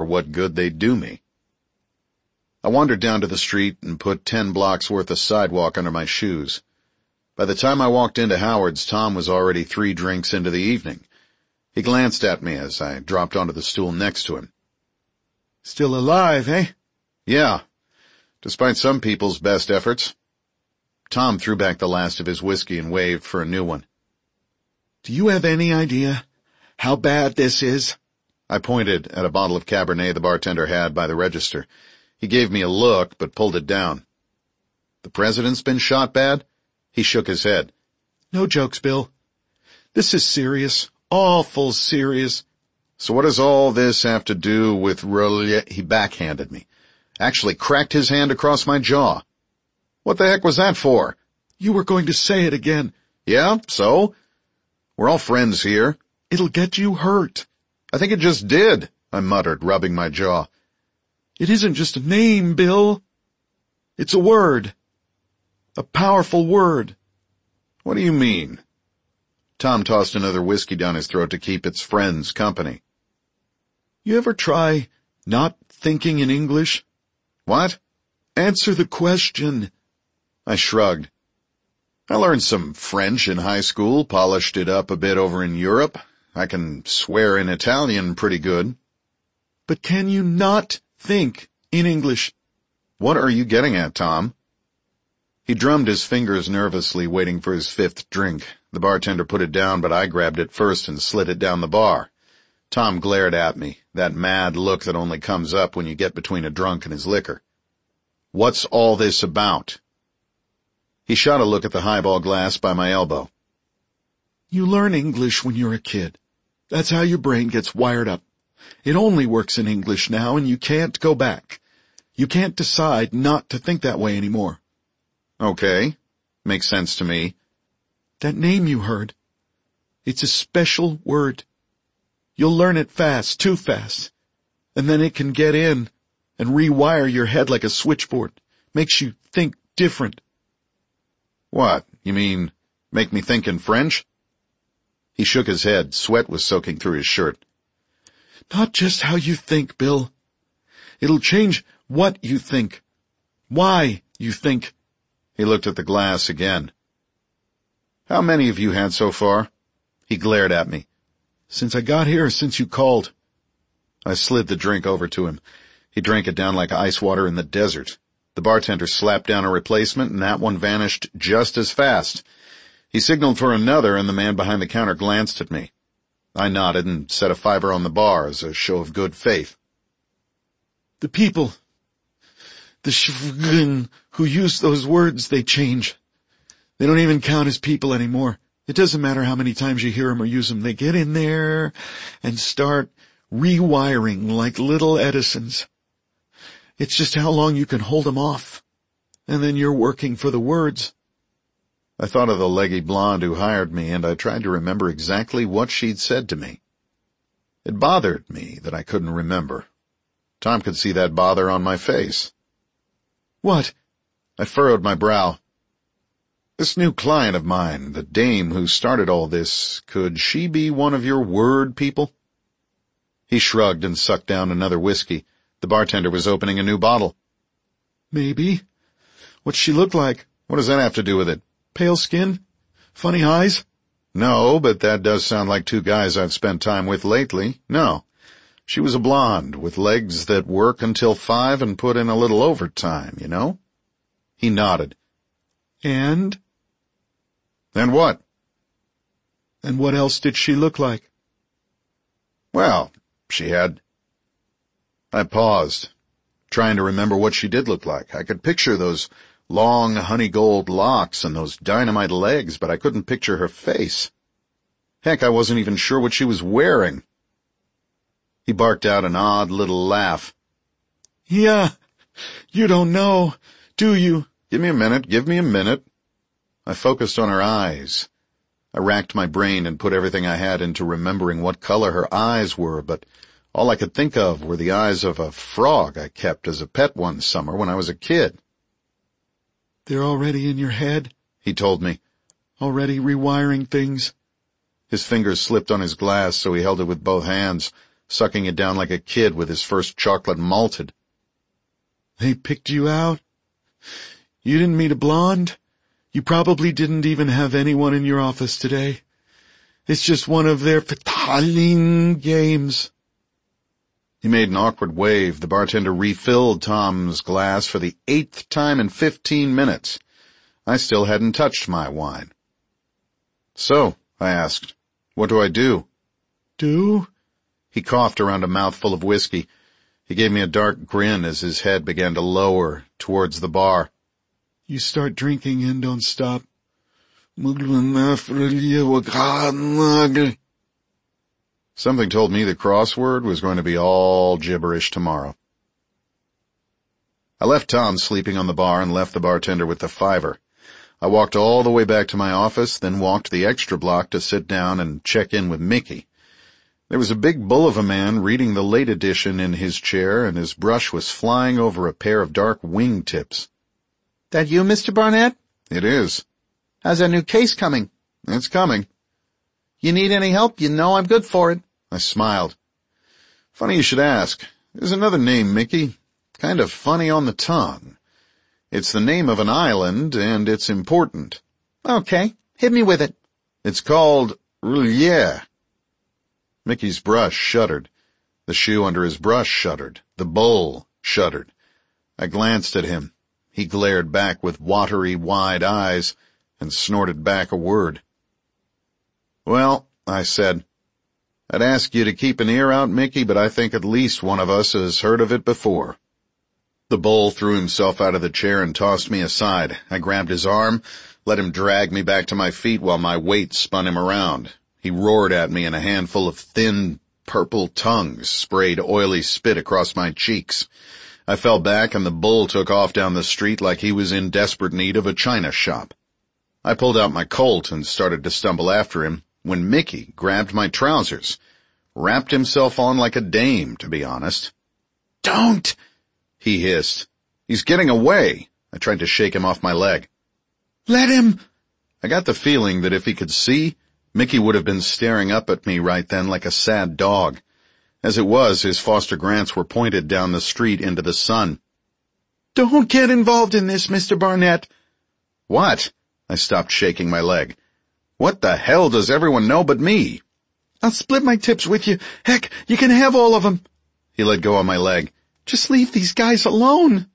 or what good they'd do me. I wandered down to the street and put 10 blocks worth of sidewalk under my shoes. By the time I walked into Howard's, Tom was already 3 drinks into the evening. He glanced at me as I dropped onto the stool next to him. Still alive, eh? Yeah, despite some people's best efforts. Tom threw back the last of his whiskey and waved for a new one. Do you have any idea how bad this is? I pointed at a bottle of Cabernet the bartender had by the register. He gave me a look, but pulled it down. The president's been shot bad? He shook his head. No jokes, Bill. This is serious. Awful serious. So what does all this have to do with He backhanded me. Actually cracked his hand across my jaw. What the heck was that for? You were going to say it again. Yeah, so? We're all friends here. It'll get you hurt. I think it just did, I muttered, rubbing my jaw. It isn't just a name, Bill. It's a word. A powerful word. What do you mean? Tom tossed another whiskey down his throat to keep its friends company. You ever try not thinking in English? What? Answer the question. I shrugged. I learned some French in high school, polished it up a bit over in Europe. I can swear in Italian pretty good. But can you not think in English? What are you getting at, Tom? He drummed his fingers nervously, waiting for his 5th drink. The bartender put it down, but I grabbed it first and slid it down the bar. Tom glared at me, that mad look that only comes up when you get between a drunk and his liquor. What's all this about? He shot a look at the highball glass by my elbow. You learn English when you're a kid. That's how your brain gets wired up. It only works in English now, and you can't go back. You can't decide not to think that way anymore. Okay. Makes sense to me. That name you heard. It's a special word. You'll learn it fast, too fast. And then it can get in and rewire your head like a switchboard. Makes you think different. What? You mean make me think in French? He shook his head. Sweat was soaking through his shirt. Not just how you think, Bill. It'll change what you think. Why you think. He looked at the glass again. How many have you had so far? He glared at me. Since I got here, since you called. I slid the drink over to him. He drank it down like ice water in the desert. The bartender slapped down a replacement, and that one vanished just as fast. He signaled for another, and the man behind the counter glanced at me. I nodded and set a $5 on the bar as a show of good faith. The people, the shvgn who use those words, they change. They don't even count as people anymore. It doesn't matter how many times you hear them or use them. They get in there and start rewiring like little Edisons. It's just how long you can hold them off. And then you're working for the words. I thought of the leggy blonde who hired me, and I tried to remember exactly what she'd said to me. It bothered me that I couldn't remember. Tom could see that bother on my face. What? I furrowed my brow. This new client of mine, the dame who started all this, could she be one of your word people? He shrugged and sucked down another whiskey. The bartender was opening a new bottle. Maybe. What's she look like? What does that have to do with it? Pale skin? Funny eyes? No, but that does sound like 2 guys I've spent time with lately. No. She was a blonde with legs that work until 5 and put in a little overtime, you know? He nodded. And? And what? And what else did she look like? Well, she had... I paused, trying to remember what she did look like. I could picture those long honey gold locks and those dynamite legs, but I couldn't picture her face. Heck, I wasn't even sure what she was wearing. He barked out an odd little laugh. Yeah, you don't know, do you? Give me a minute. I focused on her eyes. I racked my brain and put everything I had into remembering what color her eyes were, but all I could think of were the eyes of a frog I kept as a pet one summer when I was a kid. They're already in your head, he told me. Already rewiring things. His fingers slipped on his glass, so he held it with both hands. sucking it down like a kid with his first chocolate malted. They picked you out? You didn't meet a blonde? You probably didn't even have anyone in your office today. It's just one of their Verteiling games. He made an awkward wave. The bartender refilled Tom's glass for the 8th time in 15 minutes. I still hadn't touched my wine. So, I asked, what do I do? Do? He coughed around a mouthful of whiskey. He gave me a dark grin as his head began to lower towards the bar. You start drinking and don't stop. Something told me the crossword was going to be all gibberish tomorrow. I left Tom sleeping on the bar and left the bartender with the $5. I walked all the way back to my office, then walked the extra block to sit down and check in with Mickey. There was a big bull of a man reading the late edition in his chair, and his brush was flying over a pair of dark wingtips. That you, Mr. Barnett? It is. How's that new case coming? It's coming. You need any help? You know I'm good for it. I smiled. Funny you should ask. There's another name, Mickey. Kind of funny on the tongue. It's the name of an island, and it's important. Okay, hit me with it. It's called R'lyeh. Mickey's brush shuddered. The shoe under his brush shuddered. The bowl shuddered. I glanced at him. He glared back with watery, wide eyes and snorted back a word. Well, I said, I'd ask you to keep an ear out, Mickey, but I think at least one of us has heard of it before. The bull threw himself out of the chair and tossed me aside. I grabbed his arm, let him drag me back to my feet while my weight spun him around. He roared at me, and a handful of thin, purple tongues sprayed oily spit across my cheeks. I fell back, and the bull took off down the street like he was in desperate need of a china shop. I pulled out my Colt and started to stumble after him when Mickey grabbed my trousers, wrapped himself on like a dame, to be honest. Don't! He hissed. He's getting away. I tried to shake him off my leg. Let him! I got the feeling that if he could see, Mickey would have been staring up at me right then like a sad dog. As it was, his Foster Grants were pointed down the street into the sun. Don't get involved in this, Mr. Barnett. What? I stopped shaking my leg. What the hell does everyone know but me? I'll split my tips with you. Heck, you can have all of them. He let go of my leg. Just leave these guys alone.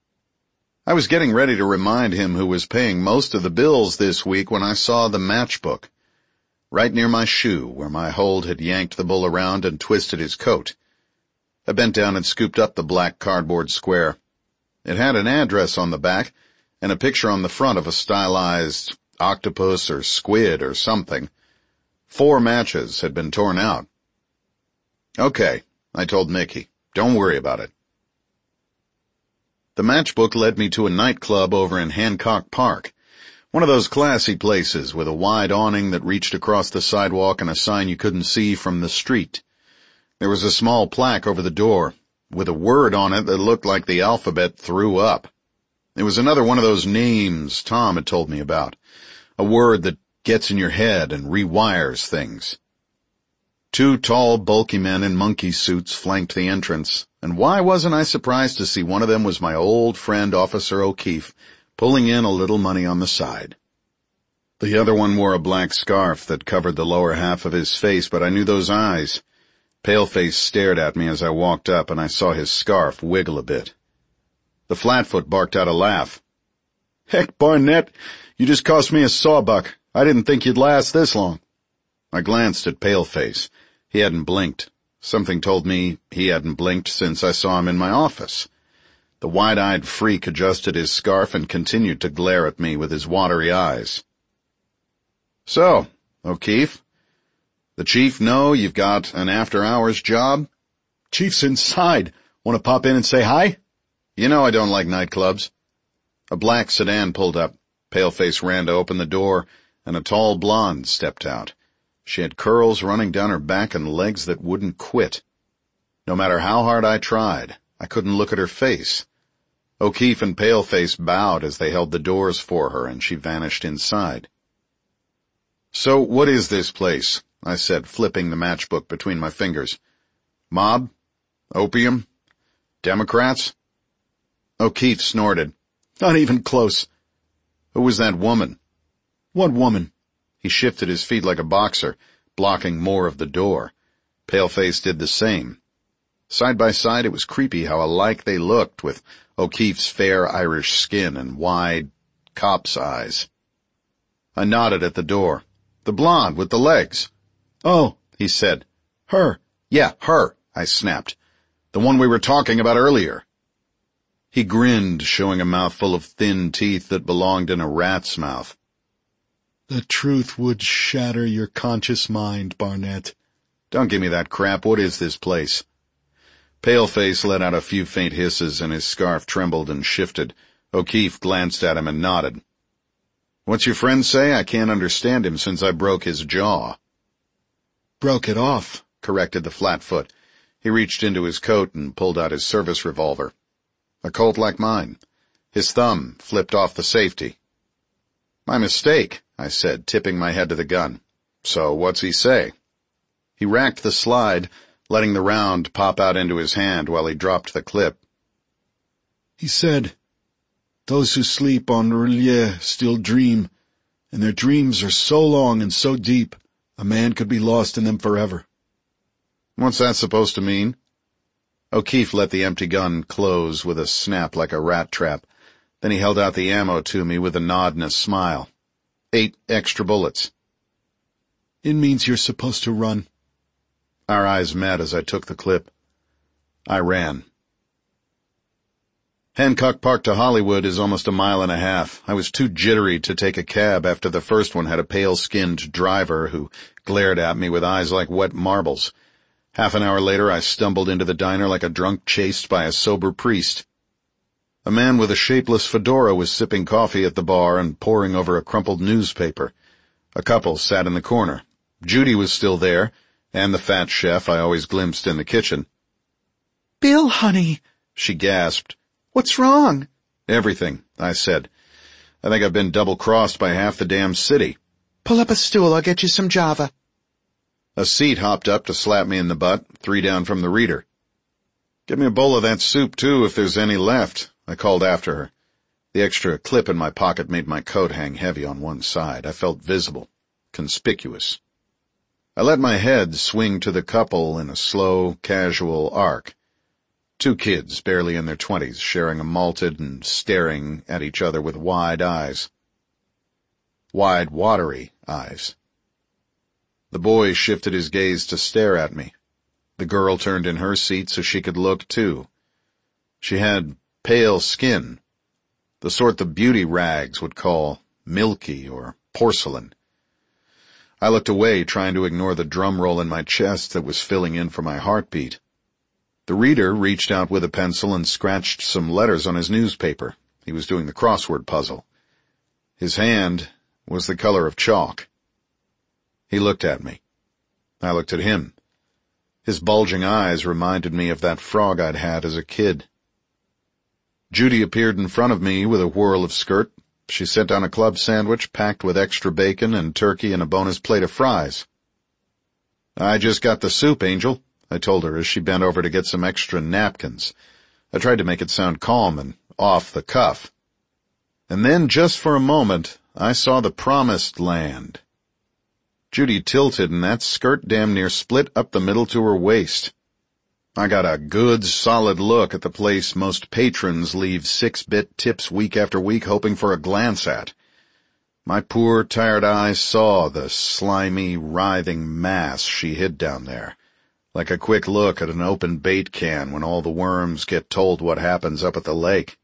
I was getting ready to remind him who was paying most of the bills this week when I saw the matchbook. Right near my shoe, where my hold had yanked the bull around and twisted his coat. I bent down and scooped up the black cardboard square. It had an address on the back and a picture on the front of a stylized octopus or squid or something. 4 matches had been torn out. Okay, I told Mickey. Don't worry about it. The matchbook led me to a nightclub over in Hancock Park. One of those classy places with a wide awning that reached across the sidewalk and a sign you couldn't see from the street. There was a small plaque over the door, with a word on it that looked like the alphabet threw up. It was another one of those names Tom had told me about. A word that gets in your head and rewires things. 2 tall, bulky men in monkey suits flanked the entrance, and why wasn't I surprised to see one of them was my old friend Officer O'Keefe, pulling in a little money on the side. The other one wore a black scarf that covered the lower half of his face, but I knew those eyes. Paleface stared at me as I walked up, and I saw his scarf wiggle a bit. The flatfoot barked out a laugh. Heck, Barnett, you just cost me a sawbuck. I didn't think you'd last this long. I glanced at Paleface. He hadn't blinked. Something told me he hadn't blinked since I saw him in my office. The wide-eyed freak adjusted his scarf and continued to glare at me with his watery eyes. So, O'Keefe, the chief know you've got an after-hours job? Chief's inside. Want to pop in and say hi? You know I don't like nightclubs. A black sedan pulled up. Paleface ran to open the door, and a tall blonde stepped out. She had curls running down her back and legs that wouldn't quit. No matter how hard I tried, I couldn't look at her face. O'Keefe and Paleface bowed as they held the doors for her, and she vanished inside. So what is this place? I said, flipping the matchbook between my fingers. Mob? Opium? Democrats? O'Keefe snorted. Not even close. Who was that woman? What woman? He shifted his feet like a boxer, blocking more of the door. Paleface did the same. Side by side, it was creepy how alike they looked, with O'Keefe's fair Irish skin and wide cop's eyes. I nodded at the door. The blonde with the legs. Oh, He said. her. Yeah, her, I snapped. The one we were talking about earlier. He grinned, showing a mouthful of thin teeth that belonged in a rat's mouth. The truth would shatter your conscious mind, Barnett. Don't give me that crap. What is this place? Paleface let out a few faint hisses and his scarf trembled and shifted. O'Keefe glanced at him and nodded. What's your friend say? I can't understand him since I broke his jaw. Broke it off, corrected the flatfoot. He reached into his coat and pulled out his service revolver. A Colt like mine. His thumb flipped off the safety. My mistake, I said, tipping my head to the gun. So what's he say? He racked the slide, letting the round pop out into his hand while he dropped the clip. He said, those who sleep on R'lyeh still dream, and their dreams are so long and so deep, a man could be lost in them forever. What's that supposed to mean? O'Keefe let the empty gun close with a snap like a rat trap. Then he held out the ammo to me with a nod and a smile. 8 extra bullets. It means you're supposed to run. Our eyes met as I took the clip. I ran. Hancock Park to Hollywood is almost a mile and a half. I was too jittery to take a cab after the first one had a pale-skinned driver who glared at me with eyes like wet marbles. Half an hour later, I stumbled into the diner like a drunk chased by a sober priest. A man with a shapeless fedora was sipping coffee at the bar and poring over a crumpled newspaper. A couple sat in the corner. Judy was still there, and the fat chef I always glimpsed in the kitchen. Bill, honey, She gasped. what's wrong? Everything, I said. I think I've been double-crossed by half the damn city. Pull up a stool, I'll get you some Java. A seat hopped up to slap me in the butt, 3 down from the reader. Get me a bowl of that soup, too, if there's any left, I called after her. The extra clip in my pocket made my coat hang heavy on one side. I felt visible, conspicuous. I let my head swing to the couple in a slow, casual arc. 2 kids, barely in their 20s, sharing a malted and staring at each other with wide eyes. Wide, watery eyes. The boy shifted his gaze to stare at me. The girl turned in her seat so she could look, too. She had pale skin, the sort the beauty rags would call milky or porcelain. I looked away, trying to ignore the drum roll in my chest that was filling in for my heartbeat. The reader reached out with a pencil and scratched some letters on his newspaper. He was doing the crossword puzzle. His hand was the color of chalk. He looked at me. I looked at him. His bulging eyes reminded me of that frog I'd had as a kid. Judy appeared in front of me with a whirl of skirt. She sent down a club sandwich packed with extra bacon and turkey and a bonus plate of fries. I just got the soup, Angel, I told her as she bent over to get some extra napkins. I tried to make it sound calm and off the cuff. And then, just for a moment, I saw the promised land. Judy tilted, and that skirt damn near split up the middle to her waist. I got a good, solid look at the place most patrons leave 6-bit tips week after week hoping for a glance at. My poor, tired eyes saw the slimy, writhing mass she hid down there, like a quick look at an open bait can when all the worms get told what happens up at the lake.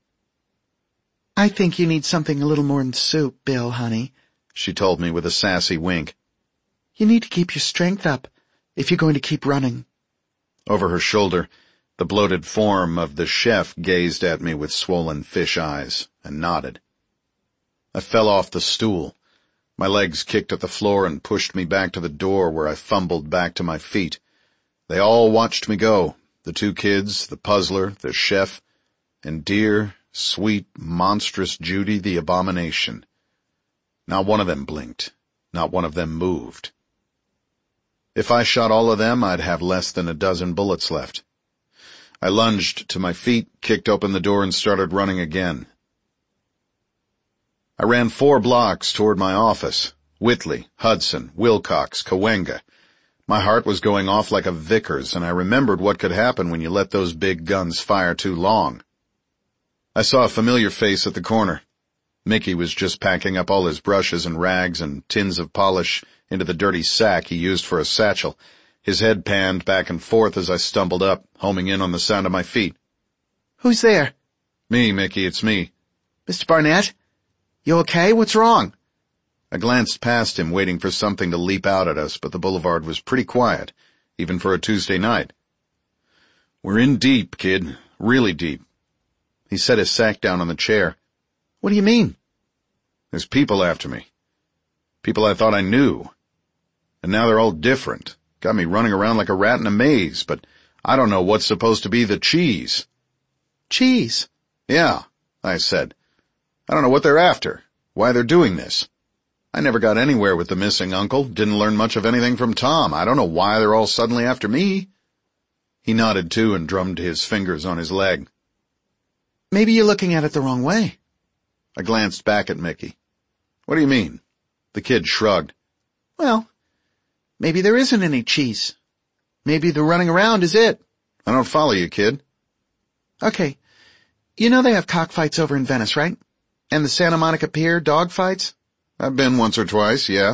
I think you need something a little more than soup, Bill, honey, she told me with a sassy wink. You need to keep your strength up if you're going to keep running. Over her shoulder, the bloated form of the chef gazed at me with swollen fish eyes and nodded. I fell off the stool. My legs kicked at the floor and pushed me back to the door where I fumbled back to my feet. They all watched me go, the 2 kids, the puzzler, the chef, and dear, sweet, monstrous Judy the abomination. Not one of them blinked. Not one of them moved. If I shot all of them, I'd have less than a dozen bullets left. I lunged to my feet, kicked open the door, and started running again. I ran 4 blocks toward my office. Whitley, Hudson, Wilcox, Cahuenga. My heart was going off like a Vickers, and I remembered what could happen when you let those big guns fire too long. I saw a familiar face at the corner. Mickey was just packing up all his brushes and rags and tins of polish into the dirty sack he used for a satchel. His head panned back and forth as I stumbled up, homing in on the sound of my feet. Who's there? Me, Mickey, it's me. Mr. Barnett? You okay? What's wrong? I glanced past him, waiting for something to leap out at us, but the boulevard was pretty quiet, even for a Tuesday night. We're in deep, kid. Really deep. He set his sack down on the chair. What do you mean? There's people after me. People I thought I knew. And now they're all different. Got me running around like a rat in a maze, but I don't know what's supposed to be the cheese. Cheese? Yeah, I said. I don't know what they're after, why they're doing this. I never got anywhere with the missing uncle, didn't learn much of anything from Tom. I don't know why they're all suddenly after me. He nodded too and drummed his fingers on his leg. Maybe you're looking at it the wrong way. I glanced back at Mickey. What do you mean? The kid shrugged. Well, maybe there isn't any cheese. Maybe the running around is it. I don't follow you, kid. Okay. You know they have cockfights over in Venice, right? And the Santa Monica Pier dogfights? I've been once or twice, yeah.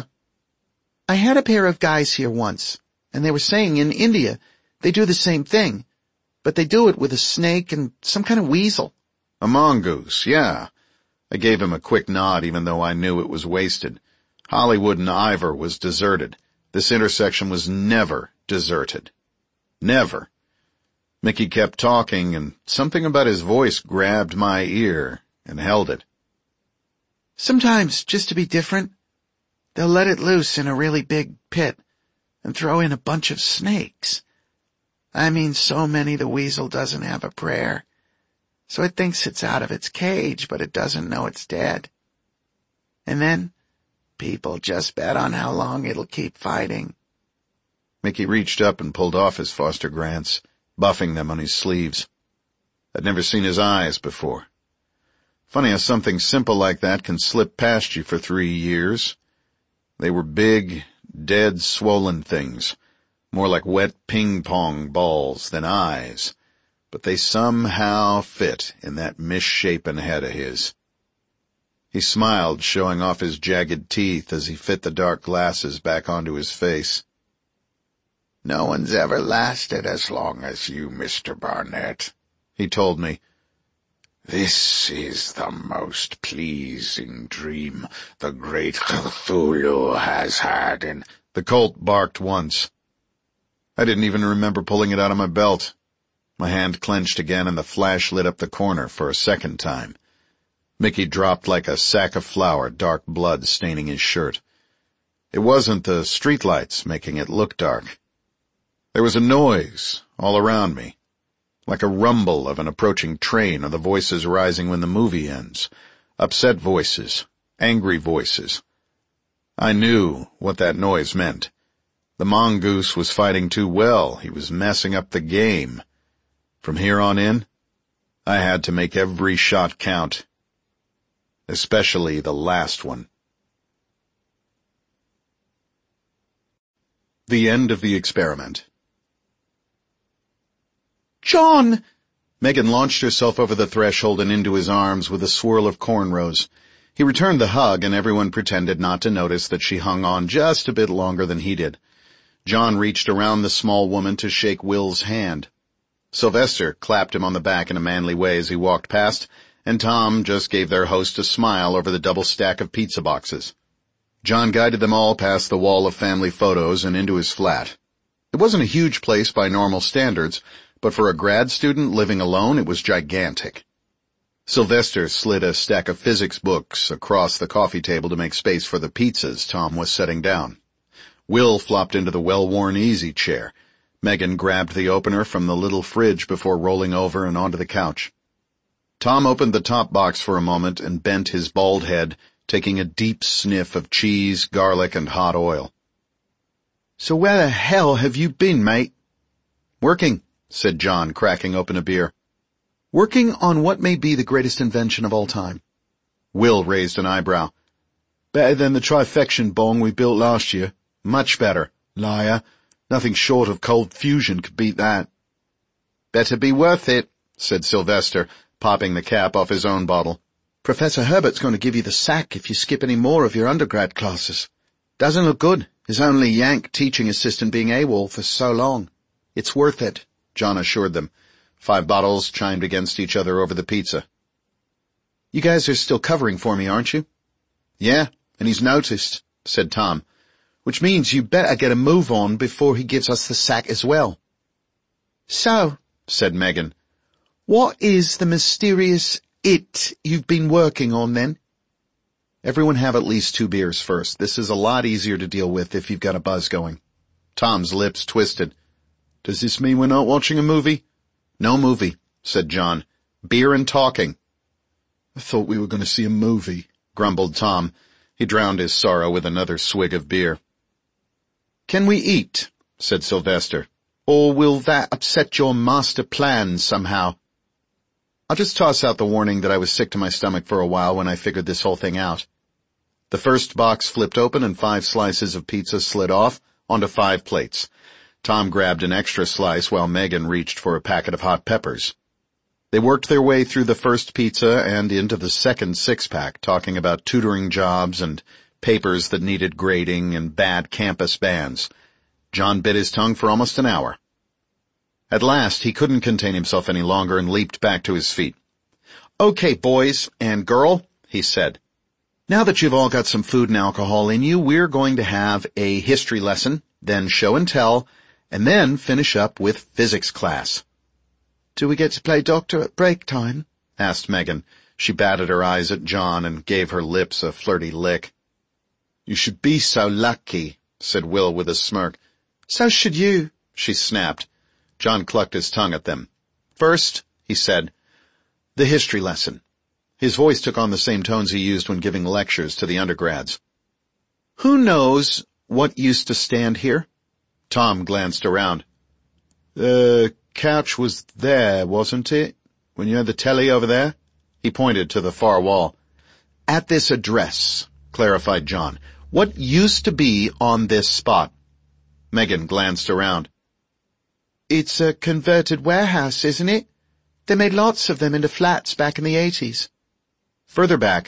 I had a pair of guys here once, and they were saying in India they do the same thing, but they do it with a snake and some kind of weasel. A mongoose, yeah. I gave him a quick nod even though I knew it was wasted. Hollywood and Ivor was deserted. This intersection was never deserted. Never. Mickey kept talking, and something about his voice grabbed my ear and held it. Sometimes, just to be different, they'll let it loose in a really big pit and throw in a bunch of snakes. I mean, so many the weasel doesn't have a prayer. So it thinks it's out of its cage, but it doesn't know it's dead. And then, people just bet on how long it'll keep fighting. Mickey reached up and pulled off his Foster Grants, buffing them on his sleeves. I'd never seen his eyes before. Funny how something simple like that can slip past you for 3 years. They were big, dead, swollen things, more like wet ping-pong balls than eyes, but they somehow fit in that misshapen head of his. He smiled, showing off his jagged teeth as he fit the dark glasses back onto his face. "No one's ever lasted as long as you, Mr. Barnett," he told me. "This is the most pleasing dream the great Cthulhu has had in—" The Colt barked once. I didn't even remember pulling it out of my belt. My hand clenched again and the flash lit up the corner for a second time. Mickey dropped like a sack of flour, dark blood staining his shirt. It wasn't the streetlights making it look dark. There was a noise all around me, like a rumble of an approaching train or the voices rising when the movie ends. Upset voices, angry voices. I knew what that noise meant. The mongoose was fighting too well. He was messing up the game. From here on in, I had to make every shot count, especially the last one. The end of the experiment. John! Megan launched herself over the threshold and into his arms with a swirl of cornrows. He returned the hug, and everyone pretended not to notice that she hung on just a bit longer than he did. John reached around the small woman to shake Will's hand. Sylvester clapped him on the back in a manly way as he walked past, and Tom just gave their host a smile over the double stack of pizza boxes. John guided them all past the wall of family photos and into his flat. It wasn't a huge place by normal standards, but for a grad student living alone, it was gigantic. Sylvester slid a stack of physics books across the coffee table to make space for the pizzas Tom was setting down. Will flopped into the well-worn easy chair. Megan grabbed the opener from the little fridge before rolling over and onto the couch. Tom opened the top box for a moment and bent his bald head, taking a deep sniff of cheese, garlic, and hot oil. So where the hell have you been, mate? Working, said John, cracking open a beer. Working on what may be the greatest invention of all time. Will raised an eyebrow. Better than the trifection bong we built last year. Much better. Liar. Nothing short of cold fusion could beat that. Better be worth it, said Sylvester, popping the cap off his own bottle. Professor Herbert's going to give you the sack if you skip any more of your undergrad classes. Doesn't look good, his only Yank teaching assistant being AWOL for so long. It's worth it, John assured them. 5 bottles chimed against each other over the pizza. You guys are still covering for me, aren't you? Yeah, and he's noticed, said Tom. Which means you better get a move on before he gives us the sack as well. So, said Megan, what is the mysterious it you've been working on then? Everyone have at least 2 beers first. This is a lot easier to deal with if you've got a buzz going. Tom's lips twisted. Does this mean we're not watching a movie? No movie, said John. Beer and talking. I thought we were going to see a movie, grumbled Tom. He drowned his sorrow with another swig of beer. Can we eat? Said Sylvester. Or will that upset your master plans somehow? I'll just toss out the warning that I was sick to my stomach for a while when I figured this whole thing out. The first box flipped open and 5 slices of pizza slid off onto 5 plates. Tom grabbed an extra slice while Megan reached for a packet of hot peppers. They worked their way through the first pizza and into the second 6-pack, talking about tutoring jobs and papers that needed grading and bad campus bands. John bit his tongue for almost an hour. At last, he couldn't contain himself any longer and leaped back to his feet. Okay, boys and girl, he said. Now that you've all got some food and alcohol in you, we're going to have a history lesson, then show and tell, and then finish up with physics class. Do we get to play doctor at break time? Asked Megan. She batted her eyes at John and gave her lips a flirty lick. You should be so lucky, said Will with a smirk. So should you, she snapped. John clucked his tongue at them. First, he said, the history lesson. His voice took on the same tones he used when giving lectures to the undergrads. Who knows what used to stand here? Tom glanced around. The couch was there, wasn't it? When you had the telly over there? He pointed to the far wall. At this address, clarified John. What used to be on this spot? Megan glanced around. It's a converted warehouse, isn't it? They made lots of them into flats back in the 80s. Further back.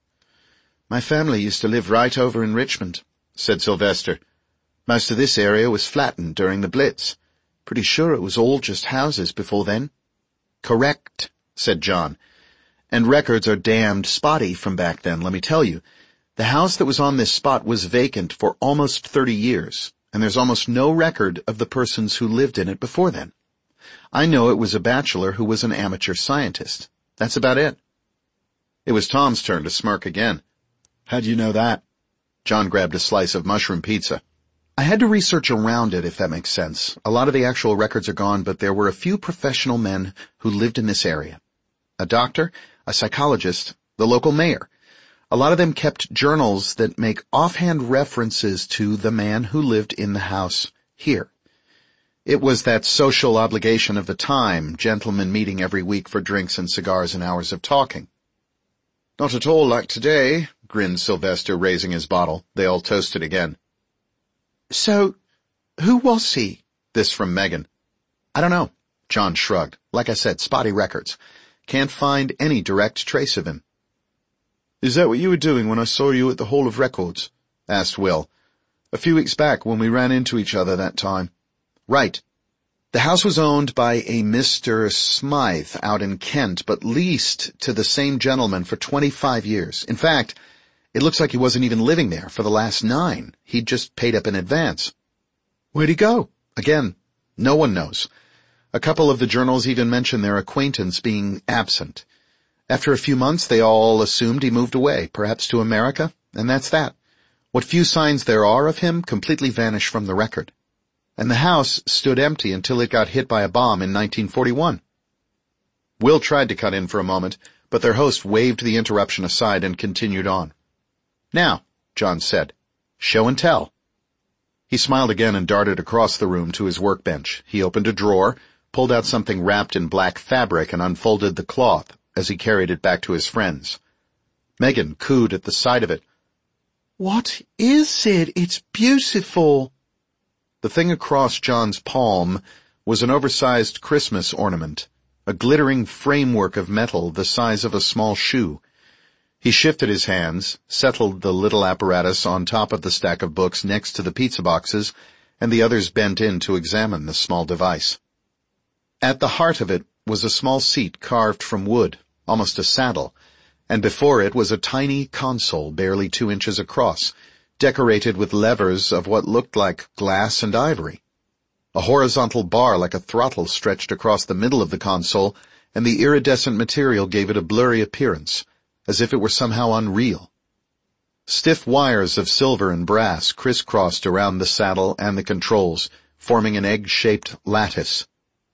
My family used to live right over in Richmond, said Sylvester. Most of this area was flattened during the Blitz. Pretty sure it was all just houses before then. Correct, said John. And records are damned spotty from back then, let me tell you. The house that was on this spot was vacant for almost 30 years, and there's almost no record of the persons who lived in it before then. I know it was a bachelor who was an amateur scientist. That's about it. It was Tom's turn to smirk again. How do you know that? John grabbed a slice of mushroom pizza. I had to research around it, if that makes sense. A lot of the actual records are gone, but there were a few professional men who lived in this area. A doctor, a psychologist, the local mayor. A lot of them kept journals that make offhand references to the man who lived in the house here. It was that social obligation of the time, gentlemen meeting every week for drinks and cigars and hours of talking. Not at all like today, grinned Sylvester, raising his bottle. They all toasted again. So, who was he? This from Megan. I don't know. John shrugged. Like I said, spotty records. Can't find any direct trace of him. Is that what you were doing when I saw you at the Hall of Records? Asked Will. A few weeks back when we ran into each other that time. Right. The house was owned by a Mr. Smythe out in Kent, but leased to the same gentleman for 25 years. In fact, it looks like he wasn't even living there for the last 9. He'd just paid up in advance. Where'd he go? Again, no one knows. A couple of the journals even mention their acquaintance being absent. After a few months, they all assumed he moved away, perhaps to America, and that's that. What few signs there are of him completely vanish from the record. And the house stood empty until it got hit by a bomb in 1941. Will tried to cut in for a moment, but their host waved the interruption aside and continued on. Now, John said, show and tell. He smiled again and darted across the room to his workbench. He opened a drawer, pulled out something wrapped in black fabric, and unfolded the cloth as he carried it back to his friends. Megan cooed at the sight of it. "What is it? It's beautiful." The thing across John's palm was an oversized Christmas ornament, a glittering framework of metal the size of a small shoe. He shifted his hands, settled the little apparatus on top of the stack of books next to the pizza boxes, and the others bent in to examine the small device. At the heart of it was a small seat carved from wood, almost a saddle, and before it was a tiny console barely 2 inches across, decorated with levers of what looked like glass and ivory. A horizontal bar like a throttle stretched across the middle of the console, and the iridescent material gave it a blurry appearance, as if it were somehow unreal. Stiff wires of silver and brass crisscrossed around the saddle and the controls, forming an egg-shaped lattice.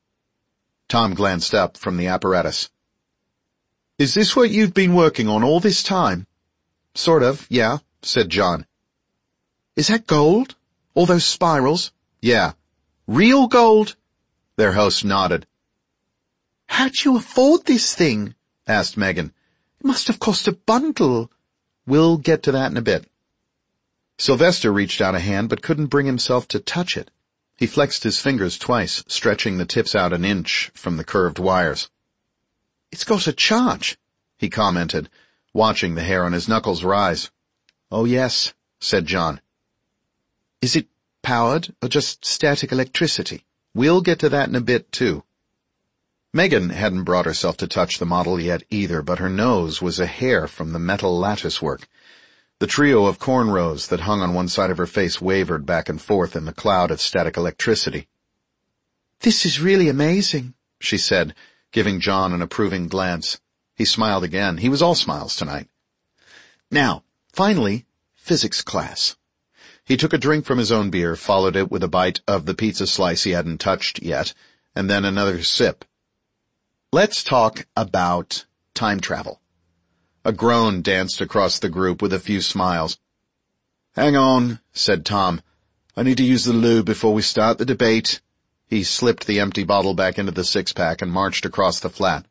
Tom glanced up from the apparatus. "Is this what you've been working on all this time?" "Sort of, yeah," said John. "Is that gold? All those spirals?" "Yeah." "Real gold?" Their host nodded. "How'd you afford this thing?" asked Megan. "It must have cost a bundle." "We'll get to that in a bit." Sylvester reached out a hand but couldn't bring himself to touch it. He flexed his fingers twice, stretching the tips out an inch from the curved wires. "It's got a charge," he commented, watching the hair on his knuckles rise. "Oh, yes," said John. "Is it powered or just static electricity?" "We'll get to that in a bit, too." Megan hadn't brought herself to touch the model yet either, but her nose was a hair from the metal latticework. The trio of cornrows that hung on one side of her face wavered back and forth in the cloud of static electricity. "This is really amazing," she said, giving John an approving glance. He smiled again. He was all smiles tonight. Now, finally, physics class. He took a drink from his own beer, followed it with a bite of the pizza slice he hadn't touched yet, and then another sip. "Let's talk about time travel." A groan danced across the group with a few smiles. "Hang on," said Tom. "I need to use the loo before we start the debate." He slipped the empty bottle back into the six-pack and marched across the flat.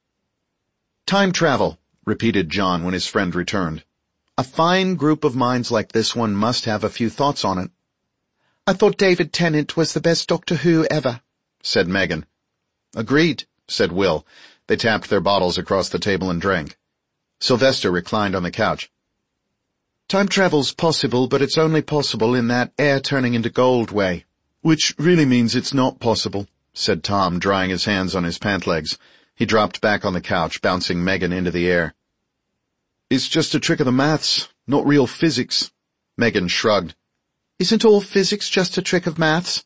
"Time travel," repeated John when his friend returned. "A fine group of minds like this one must have a few thoughts on it." "I thought David Tennant was the best Doctor Who ever," said Megan. "Agreed," said Will. They tapped their bottles across the table and drank. Sylvester reclined on the couch. "Time travel's possible, but it's only possible in that air turning into gold way. Which really means it's not possible," said Tom, drying his hands on his pant legs. He dropped back on the couch, bouncing Megan into the air. "It's just a trick of the maths, not real physics." Megan shrugged. "Isn't all physics just a trick of maths?"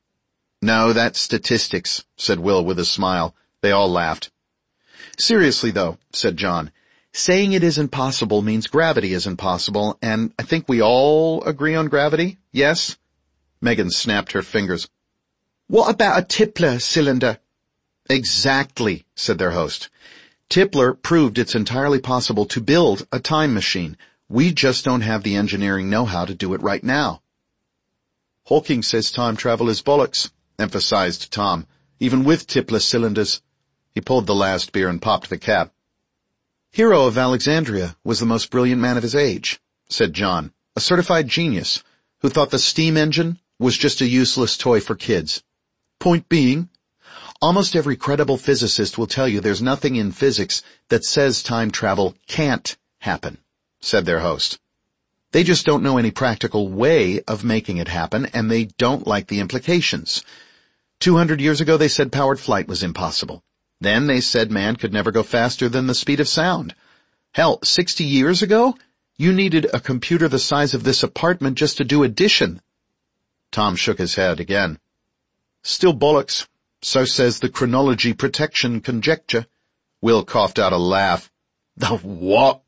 "No, that's statistics," said Will with a smile. They all laughed. "Seriously, though," said John, "saying it isn't possible means gravity isn't possible, and I think we all agree on gravity, yes?" Megan snapped her fingers. "What about a Tipler cylinder?" "Exactly," said their host. "Tipler proved it's entirely possible to build a time machine. We just don't have the engineering know-how to do it right now." "Hawking says time travel is bollocks," emphasized Tom, "even with Tipler cylinders." He pulled the last beer and popped the cap. "Hero of Alexandria was the most brilliant man of his age," said John, "a certified genius who thought the steam engine was just a useless toy for kids. Point being, almost every credible physicist will tell you there's nothing in physics that says time travel can't happen," said their host. "They just don't know any practical way of making it happen, and they don't like the implications. 200 years ago they said powered flight was impossible. Then they said man could never go faster than the speed of sound. Hell, 60 years ago, you needed a computer the size of this apartment just to do addition." Tom shook his head again. "Still bollocks. So says the chronology protection conjecture." Will coughed out a laugh. "The what?"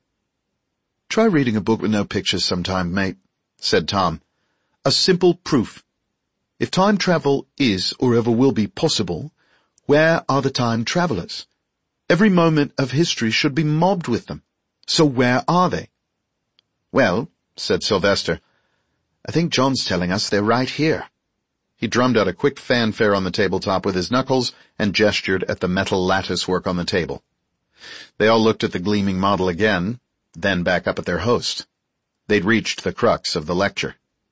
"Try reading a book with no pictures sometime, mate," said Tom. "A simple proof. If time travel is or ever will be possible, where are the time travelers? Every moment of history should be mobbed with them. So where are they?" "Well," said Sylvester, I think John's telling us they're right here." He drummed out a quick fanfare on the tabletop with his knuckles and gestured at the metal lattice work on the table. They all looked at the gleaming model again, then back up at their host. They'd reached the crux of the lecture.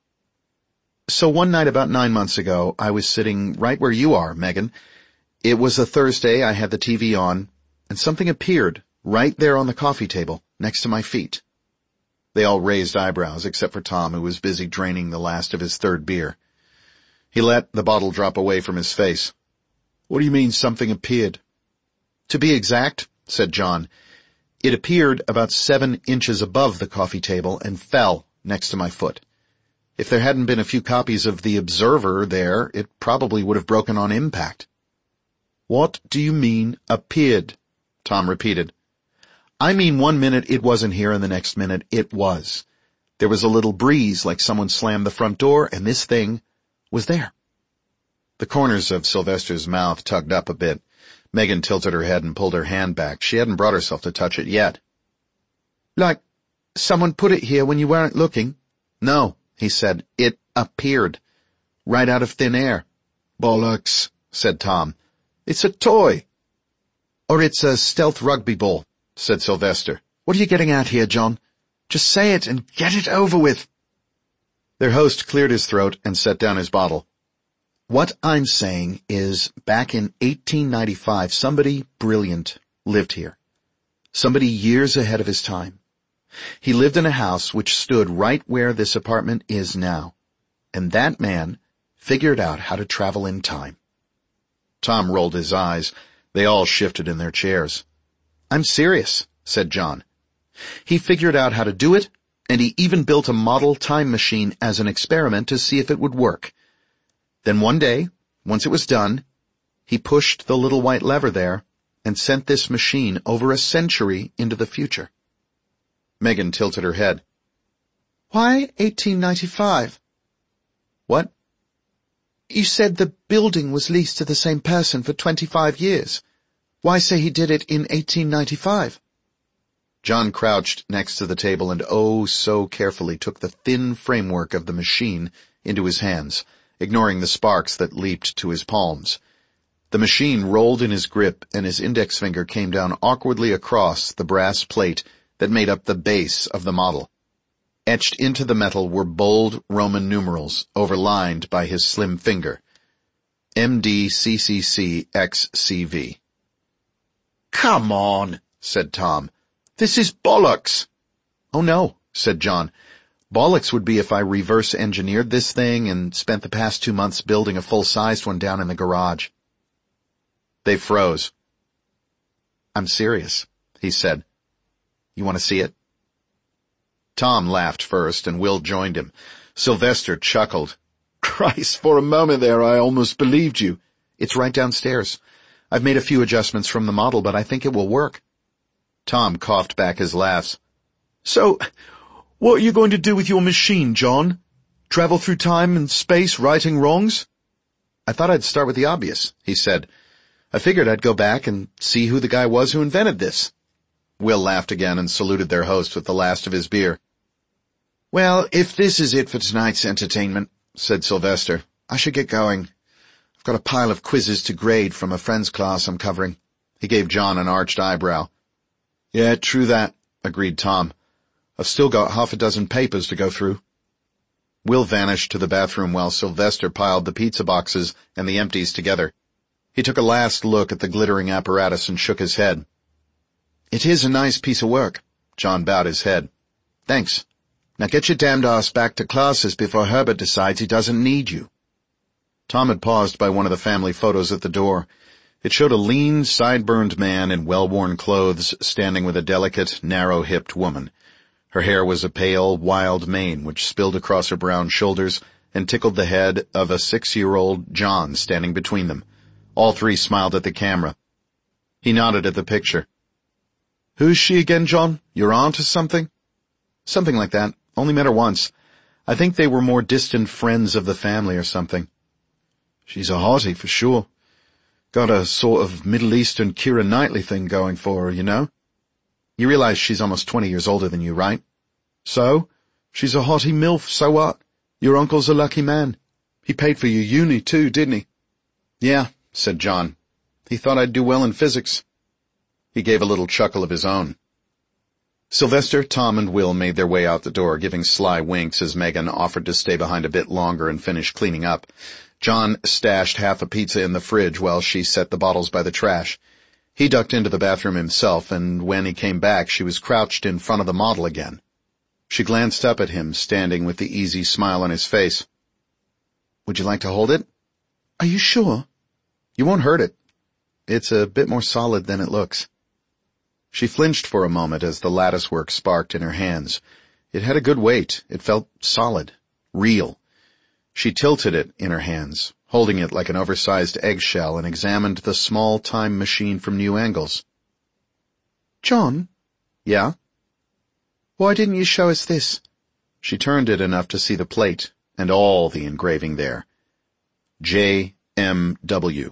"So one night about 9 months ago, I was sitting right where you are, Megan. It was a Thursday, I had the TV on, and something appeared right there on the coffee table, next to my feet." They all raised eyebrows, except for Tom, who was busy draining the last of his third beer. He let the bottle drop away from his face. "What do you mean, something appeared?" "To be exact," said John, "it appeared about 7 inches above the coffee table and fell next to my foot. If there hadn't been a few copies of The Observer there, it probably would have broken on impact." "What do you mean, appeared?" Tom repeated. "I mean 1 minute it wasn't here and the next minute it was. There was a little breeze like someone slammed the front door and this thing was there." The corners of Sylvester's mouth tugged up a bit. Megan tilted her head and pulled her hand back. She hadn't brought herself to touch it yet. "Like someone put it here when you weren't looking?" "No," he said. "It appeared. Right out of thin air." "Bollocks," said Tom. "It's a toy." "Or it's a stealth rugby ball," said Sylvester. "What are you getting at here, John? Just say it and get it over with." Their host cleared his throat and set down his bottle. "What I'm saying is, back in 1895, somebody brilliant lived here. Somebody years ahead of his time. He lived in a house which stood right where this apartment is now. And that man figured out how to travel in time." Tom rolled his eyes. They all shifted in their chairs. "I'm serious," said John. "He figured out how to do it, and he even built a model time machine as an experiment to see if it would work. Then one day, once it was done, he pushed the little white lever there and sent this machine over a century into the future." Megan tilted her head. "Why 1895? "What?" "You said the building was leased to the same person for 25 years. Why say he did it in 1895? John crouched next to the table and oh so carefully took the thin framework of the machine into his hands, ignoring the sparks that leaped to his palms. The machine rolled in his grip and his index finger came down awkwardly across the brass plate that made up the base of the model. Etched into the metal were bold Roman numerals overlined by his slim finger. MDCCCXCV. "Come on," said Tom. "This is bollocks." "Oh no," said John. "Bollocks would be if I reverse engineered this thing and spent the past 2 months building a full-sized one down in the garage." They froze. "I'm serious," he said. "You want to see it?" Tom laughed first, and Will joined him. Sylvester chuckled. "Christ, for a moment there I almost believed you. It's right downstairs. I've made a few adjustments from the model, but I think it will work." Tom coughed back his laughs. "So, what are you going to do with your machine, John? Travel through time and space righting wrongs?" "I thought I'd start with the obvious," he said. "I figured I'd go back and see who the guy was who invented this." Will laughed again and saluted their host with the last of his beer. "Well, if this is it for tonight's entertainment," said Sylvester, "I should get going. I've got a pile of quizzes to grade from a friend's class I'm covering." He gave John an arched eyebrow. "Yeah, true that," agreed Tom. "I've still got half a dozen papers to go through." Will vanished to the bathroom while Sylvester piled the pizza boxes and the empties together. He took a last look at the glittering apparatus and shook his head. "It is a nice piece of work." John bowed his head. "Thanks. Now get your damned ass back to classes before Herbert decides he doesn't need you." Tom had paused by one of the family photos at the door. It showed a lean, side-burned man in well-worn clothes standing with a delicate, narrow-hipped woman. Her hair was a pale, wild mane which spilled across her brown shoulders and tickled the head of a 6-year-old John standing between them. All three smiled at the camera. He nodded at the picture. "Who's she again, John? Your aunt or something?" "Something like that. Only met her once. I think they were more distant friends of the family or something." "She's a hottie for sure. Got a sort of Middle Eastern Keira Knightley thing going for her, you know? You realize she's almost 20 years older than you, right?" "So? She's a hottie MILF, so what? Your uncle's a lucky man. He paid for your uni too, didn't he? Yeah, said John. He thought I'd do well in physics. He gave a little chuckle of his own. Sylvester, Tom, and Will made their way out the door, giving sly winks as Megan offered to stay behind a bit longer and finish cleaning up. John stashed half a pizza in the fridge while she set the bottles by the trash. He ducked into the bathroom himself, and when he came back, she was crouched in front of the model again. She glanced up at him, standing with the easy smile on his face. Would you like to hold it? Are you sure? You won't hurt it. It's a bit more solid than it looks. She flinched for a moment as the latticework sparked in her hands. It had a good weight. It felt solid, real. She tilted it in her hands, holding it like an oversized eggshell, and examined the small time machine from new angles. John? Yeah? Why didn't you show us this? She turned it enough to see the plate and all the engraving there. J.M.W.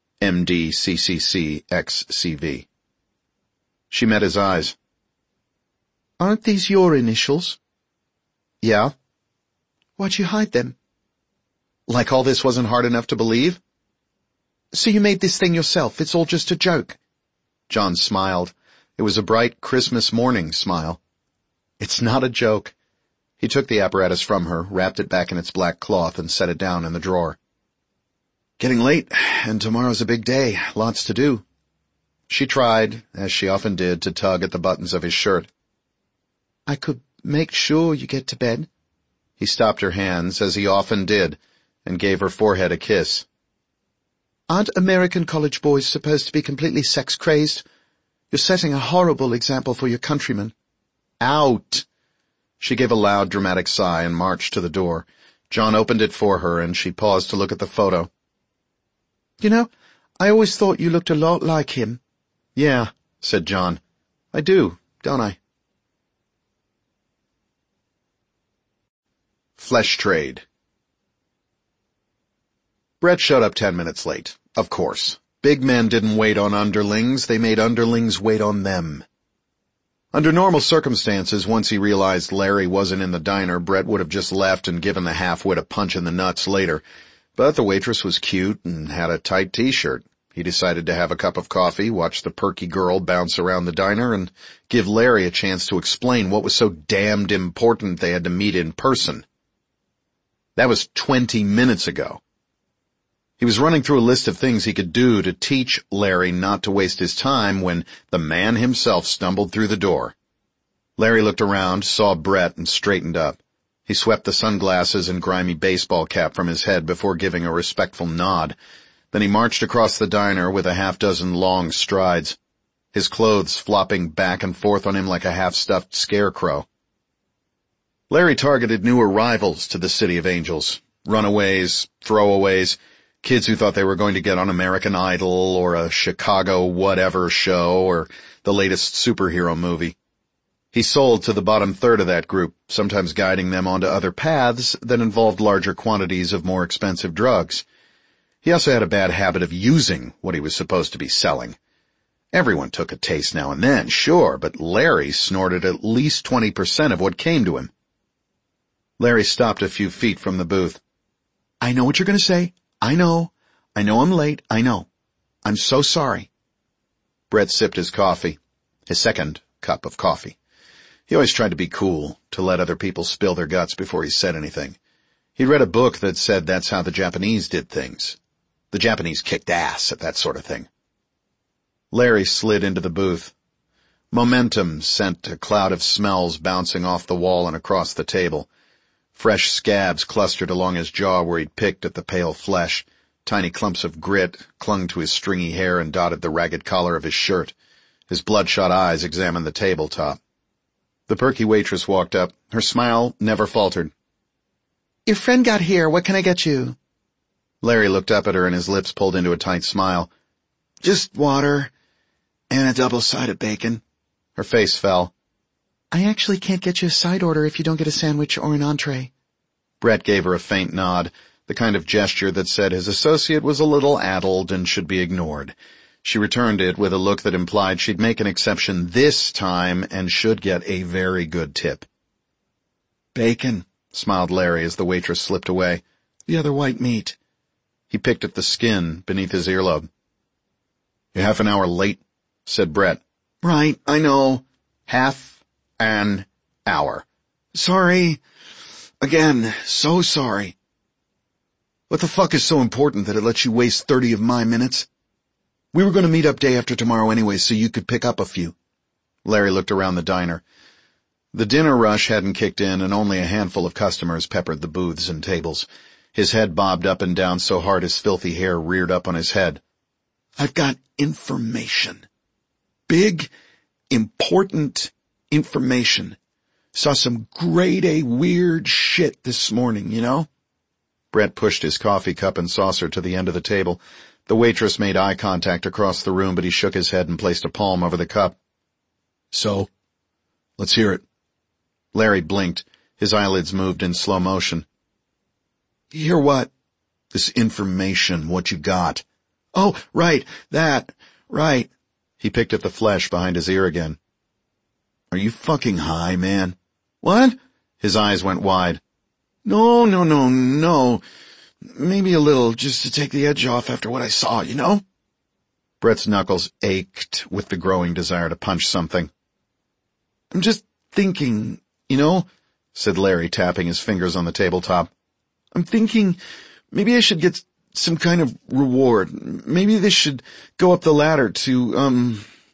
MD.CCC.XCV. She met his eyes. Aren't these your initials? Yeah. Why'd you hide them? Like all this wasn't hard enough to believe? So you made this thing yourself. It's all just a joke. John smiled. It was a bright Christmas morning smile. It's not a joke. He took the apparatus from her, wrapped it back in its black cloth, and set it down in the drawer. Getting late, and tomorrow's a big day. Lots to do. She tried, as she often did, to tug at the buttons of his shirt. I could make sure you get to bed. He stopped her hands, as he often did, and gave her forehead a kiss. Aren't American college boys supposed to be completely sex-crazed? You're setting a horrible example for your countrymen. Out! She gave a loud, dramatic sigh and marched to the door. John opened it for her, and she paused to look at the photo. You know, I always thought you looked a lot like him. Yeah, said John. I do, don't I? Flesh trade. Brett showed up 10 minutes late. Of course. Big men didn't wait on underlings, they made underlings wait on them. Under normal circumstances, once he realized Larry wasn't in the diner, Brett would have just left and given the half-wit a punch in the nuts later. But the waitress was cute and had a tight t-shirt. He decided to have a cup of coffee, watch the perky girl bounce around the diner, and give Larry a chance to explain what was so damned important they had to meet in person. That was 20 minutes ago. He was running through a list of things he could do to teach Larry not to waste his time when the man himself stumbled through the door. Larry looked around, saw Brett, and straightened up. He swept the sunglasses and grimy baseball cap from his head before giving a respectful nod. Then he marched across the diner with a half-dozen long strides, his clothes flopping back and forth on him like a half-stuffed scarecrow. Larry targeted new arrivals to the City of Angels, runaways, throwaways, kids who thought they were going to get on American Idol or a Chicago whatever show or the latest superhero movie. He sold to the bottom third of that group, sometimes guiding them onto other paths that involved larger quantities of more expensive drugs. He also had a bad habit of using what he was supposed to be selling. Everyone took a taste now and then, sure, but Larry snorted at least 20% of what came to him. Larry stopped a few feet from the booth. I know what you're going to say. I know I'm late. I know. I'm so sorry. Brett sipped his coffee, his second cup of coffee. He always tried to be cool, to let other people spill their guts before he said anything. He'd read a book that said that's how the Japanese did things. The Japanese kicked ass at that sort of thing. Larry slid into the booth. Momentum sent a cloud of smells bouncing off the wall and across the table. Fresh scabs clustered along his jaw where he'd picked at the pale flesh. Tiny clumps of grit clung to his stringy hair and dotted the ragged collar of his shirt. His bloodshot eyes examined the tabletop. The perky waitress walked up. Her smile never faltered. Your friend got here. What can I get you? Larry looked up at her and his lips pulled into a tight smile. Just water and a double-sided bacon. Her face fell. I actually can't get you a side order if you don't get a sandwich or an entree. Brett gave her a faint nod, the kind of gesture that said his associate was a little addled and should be ignored. She returned it with a look that implied she'd make an exception this time and should get a very good tip. Bacon, smiled Larry as the waitress slipped away. The other white meat. He picked at the skin beneath his earlobe. You're half an hour late, said Brett. Right, I know. Half an hour. Sorry. Again, so sorry. What the fuck is so important that it lets you waste 30 of my minutes? We were going to meet up day after tomorrow anyway, so you could pick up a few. Larry looked around the diner. The dinner rush hadn't kicked in, and only a handful of customers peppered the booths and tables. His head bobbed up and down so hard his filthy hair reared up on his head. I've got information. Big, important information. Saw some grade A weird shit this morning, you know? Brett pushed his coffee cup and saucer to the end of the table. The waitress made eye contact across the room, but he shook his head and placed a palm over the cup. So, let's hear it. Larry blinked. His eyelids moved in slow motion. Hear what? This information, what you got. Oh, right, that, right. He picked at the flesh behind his ear again. Are you fucking high, man? What? His eyes went wide. No. Maybe a little, just to take the edge off after what I saw, you know? Brett's knuckles ached with the growing desire to punch something. I'm just thinking, you know, said Larry, tapping his fingers on the tabletop. I'm thinking maybe I should get some kind of reward. Maybe this should go up the ladder to,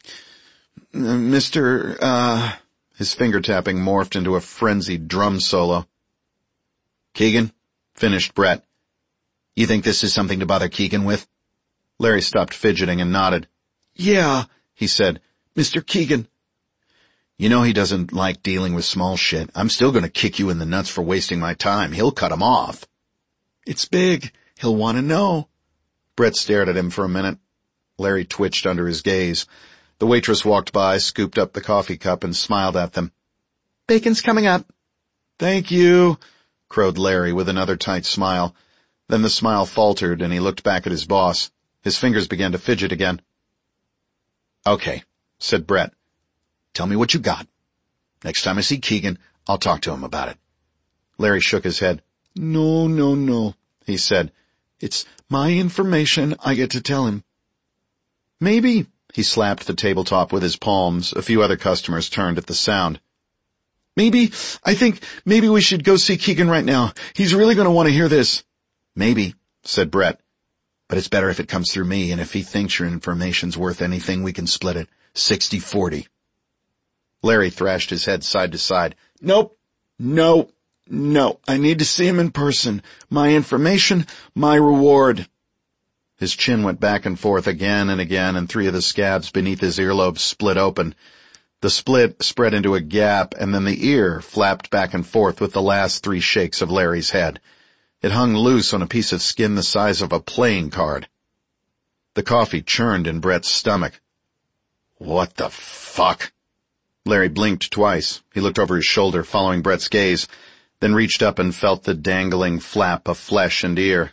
Mr. His finger tapping morphed into a frenzied drum solo. Keegan, finished Brett. You think this is something to bother Keegan with? Larry stopped fidgeting and nodded. Yeah, he said. Mr. Keegan. You know he doesn't like dealing with small shit. I'm still gonna kick you in the nuts for wasting my time. He'll cut him off. It's big. He'll want to know. Brett stared at him for a minute. Larry twitched under his gaze. The waitress walked by, scooped up the coffee cup, and smiled at them. Bacon's coming up. Thank you, crowed Larry with another tight smile. Then the smile faltered, and he looked back at his boss. His fingers began to fidget again. Okay, said Brett. Tell me what you got. Next time I see Keegan, I'll talk to him about it. Larry shook his head. No, he said. It's my information. I get to tell him. Maybe, he slapped the tabletop with his palms. A few other customers turned at the sound. I think maybe we should go see Keegan right now. He's really going to want to hear this. Maybe, said Brett. But it's better if it comes through me, and if he thinks your information's worth anything, we can split it 60-40. Larry thrashed his head side to side. Nope. No. I need to see him in person. My information, my reward. His chin went back and forth again and again, and 3 of the scabs beneath his earlobes split open. The split spread into a gap, and then the ear flapped back and forth with the last 3 shakes of Larry's head. It hung loose on a piece of skin the size of a playing card. The coffee churned in Brett's stomach. What the fuck? Larry blinked twice. He looked over his shoulder, following Brett's gaze, then reached up and felt the dangling flap of flesh and ear.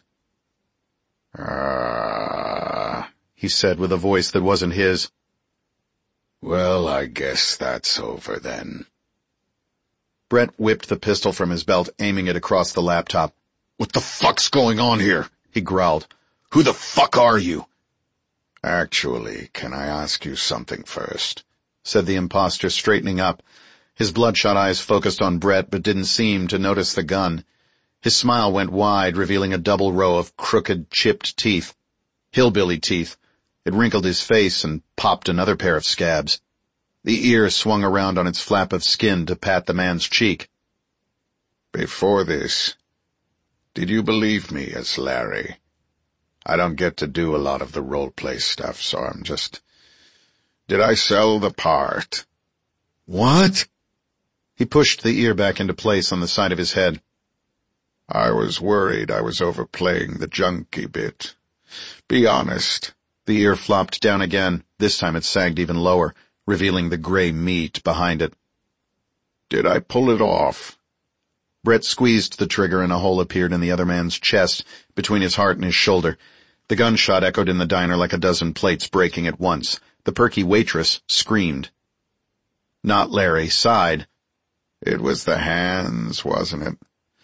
He said with a voice that wasn't his. Well, I guess that's over then. Brett whipped the pistol from his belt, aiming it across the laptop. What the fuck's going on here? He growled. Who the fuck are you? Actually, can I ask you something first? Said the imposter, straightening up. His bloodshot eyes focused on Brett, but didn't seem to notice the gun. His smile went wide, revealing a double row of crooked, chipped teeth. Hillbilly teeth. It wrinkled his face and popped another pair of scabs. The ear swung around on its flap of skin to pat the man's cheek. Before this, did you believe me as Larry? I don't get to do a lot of the role-play stuff, so I'm just... Did I sell the part? What? He pushed the ear back into place on the side of his head. I was worried I was overplaying the junkie bit. Be honest. The ear flopped down again. This time it sagged even lower, revealing the gray meat behind it. Did I pull it off? Brett squeezed the trigger and a hole appeared in the other man's chest, between his heart and his shoulder. The gunshot echoed in the diner like a dozen plates breaking at once. The perky waitress screamed. Not Larry sighed. It was the hands, wasn't it?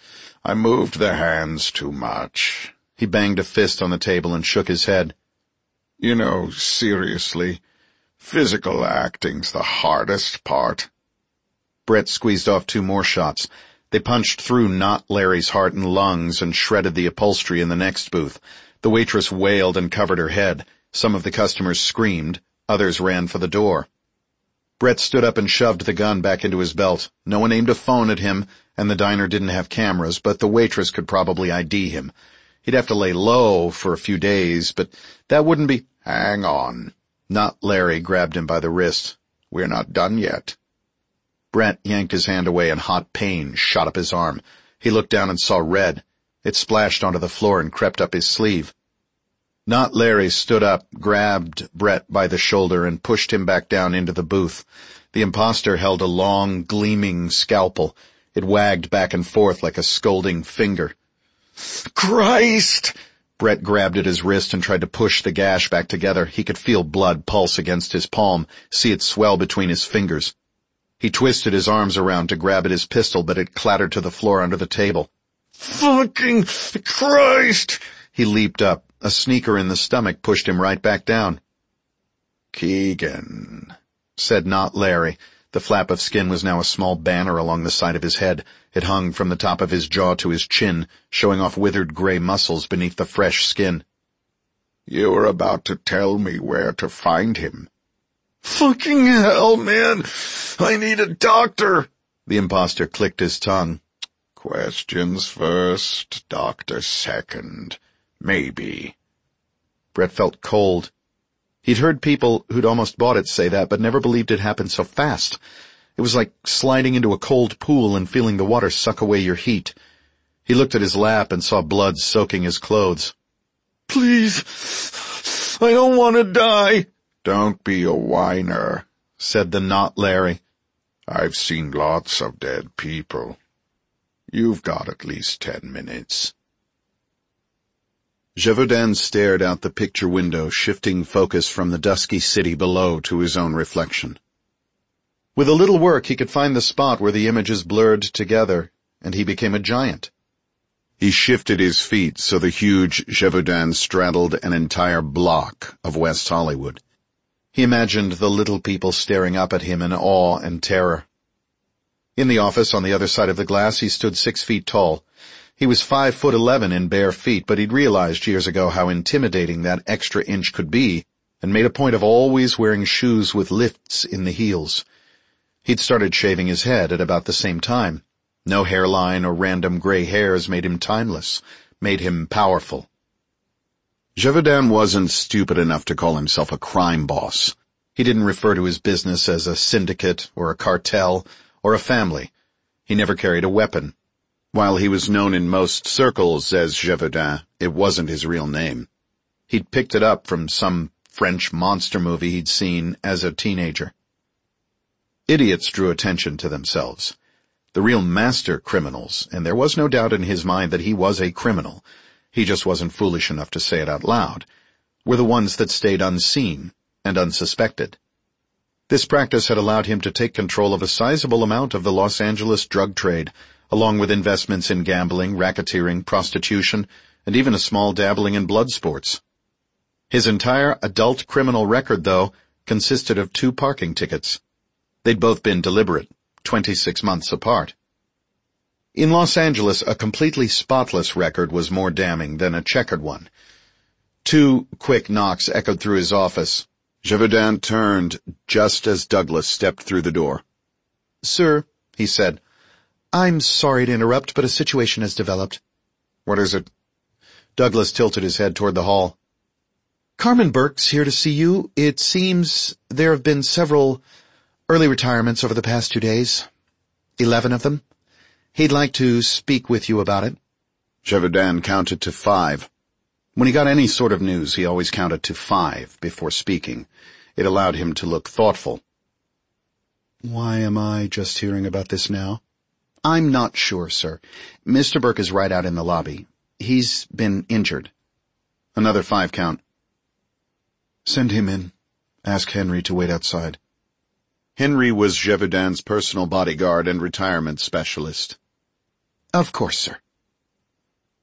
I moved the hands too much. He banged a fist on the table and shook his head. You know, seriously, physical acting's the hardest part. Brett squeezed off 2 more shots. They punched through Not Larry's heart and lungs and shredded the upholstery in the next booth. The waitress wailed and covered her head. Some of the customers screamed. Others ran for the door. Brett stood up and shoved the gun back into his belt. No one aimed a phone at him, and the diner didn't have cameras, but the waitress could probably ID him. He'd have to lay low for a few days, but that wouldn't be— Hang on. Not Larry grabbed him by the wrist. We're not done yet. Brett yanked his hand away and hot pain shot up his arm. He looked down and saw red. It splashed onto the floor and crept up his sleeve. Not Larry stood up, grabbed Brett by the shoulder, and pushed him back down into the booth. The imposter held a long, gleaming scalpel. It wagged back and forth like a scolding finger. Christ! Brett grabbed at his wrist and tried to push the gash back together. He could feel blood pulse against his palm, see it swell between his fingers. He twisted his arms around to grab at his pistol, but it clattered to the floor under the table. Fucking Christ! He leaped up. A sneaker in the stomach pushed him right back down. Keegan, said Not Larry. The flap of skin was now a small banner along the side of his head. It hung from the top of his jaw to his chin, showing off withered gray muscles beneath the fresh skin. You were about to tell me where to find him. Fucking hell, man! I need a doctor! The imposter clicked his tongue. Questions first, doctor second. Maybe. Brett felt cold. He'd heard people who'd almost bought it say that, but never believed it happened so fast. It was like sliding into a cold pool and feeling the water suck away your heat. He looked at his lap and saw blood soaking his clothes. Please, I don't want to die. Don't be a whiner, said the Not Larry. I've seen lots of dead people. You've got at least 10 minutes. Gévaudan stared out the picture window, shifting focus from the dusky city below to his own reflection. With a little work, he could find the spot where the images blurred together, and he became a giant. He shifted his feet so the huge Gévaudan straddled an entire block of West Hollywood. He imagined the little people staring up at him in awe and terror. In the office on the other side of the glass, he stood 6 feet tall. He was 5'11" in bare feet, but he'd realized years ago how intimidating that extra inch could be, and made a point of always wearing shoes with lifts in the heels. He'd started shaving his head at about the same time. No hairline or random gray hairs made him timeless, made him powerful. Gévaudan wasn't stupid enough to call himself a crime boss. He didn't refer to his business as a syndicate or a cartel or a family. He never carried a weapon. While he was known in most circles as Gévaudan, it wasn't his real name. He'd picked it up from some French monster movie he'd seen as a teenager. Idiots drew attention to themselves. The real master criminals, and there was no doubt in his mind that he was a criminal, he just wasn't foolish enough to say it out loud, were the ones that stayed unseen and unsuspected. This practice had allowed him to take control of a sizable amount of the Los Angeles drug trade, along with investments in gambling, racketeering, prostitution, and even a small dabbling in blood sports. His entire adult criminal record, though, consisted of 2 parking tickets. They'd both been deliberate, 26 months apart. In Los Angeles, a completely spotless record was more damning than a checkered one. 2 quick knocks echoed through his office. Gévaudan turned just as Douglas stepped through the door. "Sir," he said, "I'm sorry to interrupt, but a situation has developed." "What is it?" Douglas tilted his head toward the hall. "Carmen Burke's here to see you. It seems there have been several early retirements over the past 2 days. 11 of them. He'd like to speak with you about it." Gévaudan counted to 5. When he got any sort of news, he always counted to 5 before speaking. It allowed him to look thoughtful. "Why am I just hearing about this now?" "I'm not sure, sir. Mr. Burke is right out in the lobby. He's been injured." Another 5 count. "Send him in. Ask Henry to wait outside." Henry was Gévaudan's personal bodyguard and retirement specialist. "Of course, sir."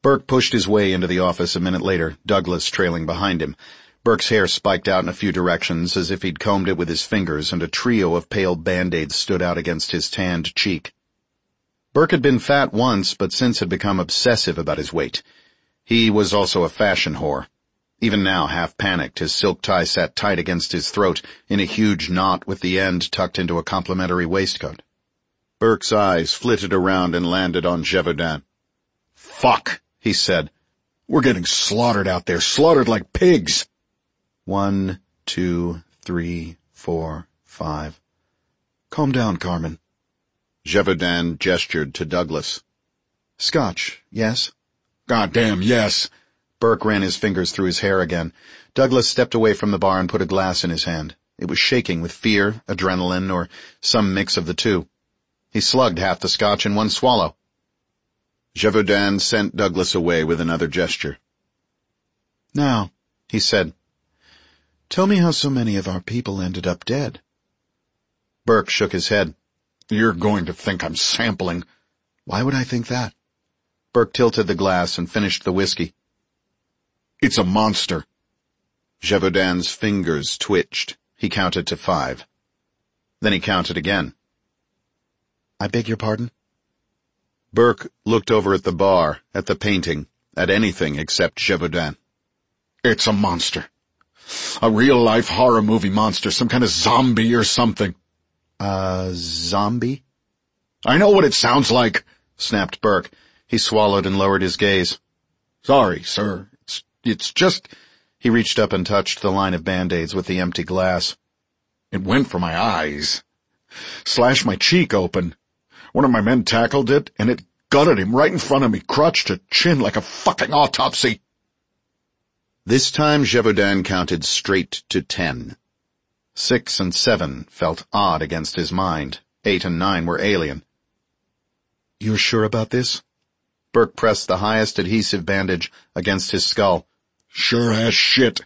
Burke pushed his way into the office a minute later, Douglas trailing behind him. Burke's hair spiked out in a few directions as if he'd combed it with his fingers, and a trio of pale Band-Aids stood out against his tanned cheek. Burke had been fat once, but since had become obsessive about his weight. He was also a fashion whore. Even now, half panicked, his silk tie sat tight against his throat in a huge knot with the end tucked into a complimentary waistcoat. Burke's eyes flitted around and landed on Gévaudan. "Fuck," he said. "We're getting slaughtered out there, slaughtered like pigs." 1, 2, 3, 4, 5. "Calm down, Carmen." Gévaudan gestured to Douglas. "Scotch, yes?" "Goddamn, yes." Burke ran his fingers through his hair again. Douglas stepped away from the bar and put a glass in his hand. It was shaking with fear, adrenaline, or some mix of the two. He slugged half the scotch in one swallow. Gévaudan sent Douglas away with another gesture. "Now," he said, "tell me how so many of our people ended up dead." Burke shook his head. "You're going to think I'm sampling." "Why would I think that?" Burke tilted the glass and finished the whiskey. "It's a monster." Gévaudan's fingers twitched. He counted to 5. Then he counted again. "I beg your pardon?" Burke looked over at the bar, at the painting, at anything except Gévaudan. "It's a monster. A real-life horror movie monster, some kind of zombie or something." Zombie? "I know what it sounds like," snapped Burke. He swallowed and lowered his gaze. "Sorry, sir. It's just—" He reached up and touched the line of Band-Aids with the empty glass. "It went for my eyes. Slashed my cheek open. One of my men tackled it, and it gutted him right in front of me, crotch to chin like a fucking autopsy." This time Gévaudan counted straight to 10. 6 and 7 felt odd against his mind. 8 and 9 were alien. "You're sure about this?" Burke pressed the highest adhesive bandage against his skull. "Sure as shit."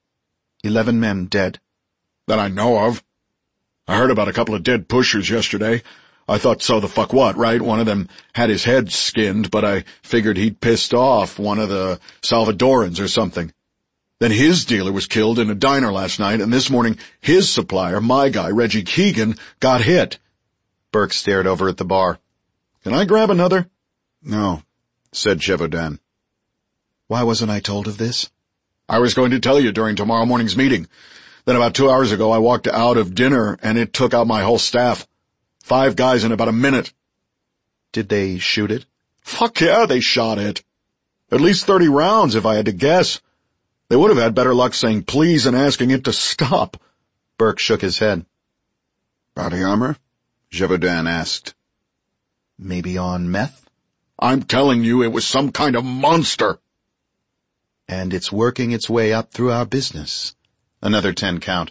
11 men dead. "That I know of. I heard about a couple of dead pushers yesterday. I thought so the fuck what, right? One of them had his head skinned, but I figured he'd pissed off one of the Salvadorans or something. Then his dealer was killed in a diner last night, and this morning his supplier, my guy, Reggie Keegan, got hit." Burke stared over at the bar. "Can I grab another?" "No," said Gévaudan. "Why wasn't I told of this?" "I was going to tell you during tomorrow morning's meeting. Then about 2 hours ago I walked out of dinner and it took out my whole staff. 5 guys in about a minute." "Did they shoot it?" "Fuck yeah, they shot it. At least 30 rounds if I had to guess. They would have had better luck saying please and asking it to stop." Burke shook his head. "Body armor?" Gévaudan asked. "Maybe on meth?" "I'm telling you, it was some kind of monster." "And it's working its way up through our business." Another 10 count.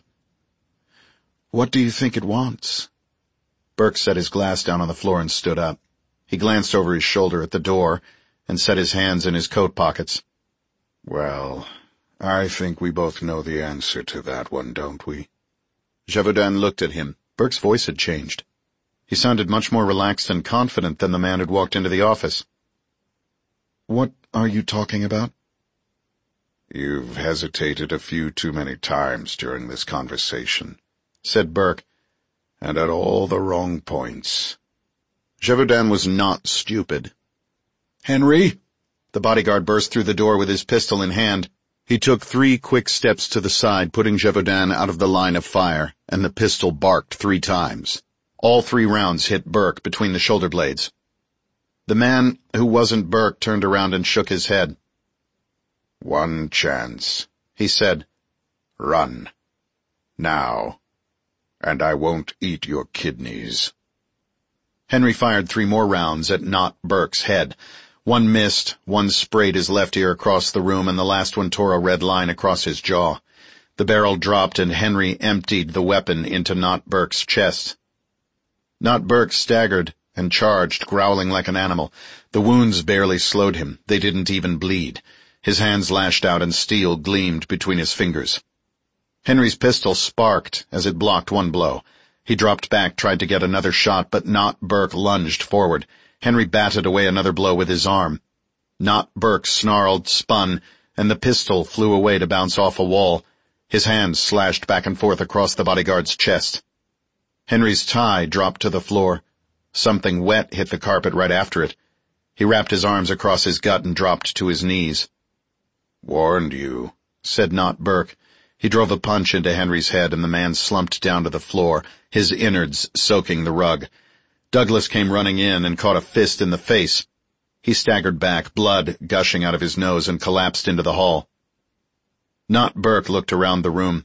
"What do you think it wants?" Burke set his glass down on the floor and stood up. He glanced over his shoulder at the door and set his hands in his coat pockets. "Well, I think we both know the answer to that one, don't we?" Gévaudan looked at him. Burke's voice had changed. He sounded much more relaxed and confident than the man who'd walked into the office. "What are you talking about?" "You've hesitated a few too many times during this conversation," said Burke. "And at all the wrong points." Gévaudan was not stupid. "Henry?" The bodyguard burst through the door with his pistol in hand. He took 3 quick steps to the side, putting Gévaudan out of the line of fire, and the pistol barked 3 times. All 3 rounds hit Burke between the shoulder blades. The man who wasn't Burke turned around and shook his head. "One chance," he said. "Run. Now. And I won't eat your kidneys." Henry fired 3 more rounds at not Burke's head. One missed, one sprayed his left ear across the room, and the last one tore a red line across his jaw. The barrel dropped and Henry emptied the weapon into Not Burke's chest. Not Burke staggered and charged, growling like an animal. The wounds barely slowed him. They didn't even bleed. His hands lashed out and steel gleamed between his fingers. Henry's pistol sparked as it blocked one blow. He dropped back, tried to get another shot, but Not Burke lunged forward. Henry batted away another blow with his arm. Not Burke snarled, spun, and the pistol flew away to bounce off a wall. His hands slashed back and forth across the bodyguard's chest. Henry's tie dropped to the floor. Something wet hit the carpet right after it. He wrapped his arms across his gut and dropped to his knees. "Warned you," said Not Burke. He drove a punch into Henry's head, and the man slumped down to the floor, his innards soaking the rug. Douglas came running in and caught a fist in the face. He staggered back, blood gushing out of his nose, and collapsed into the hall. Not Burke looked around the room.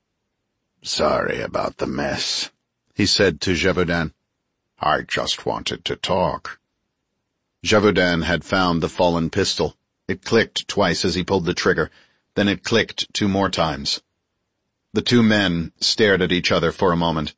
"Sorry about the mess," he said to Gévaudan. "I just wanted to talk." Gévaudan had found the fallen pistol. It clicked twice as he pulled the trigger. Then it clicked 2 more times. The 2 men stared at each other for a moment.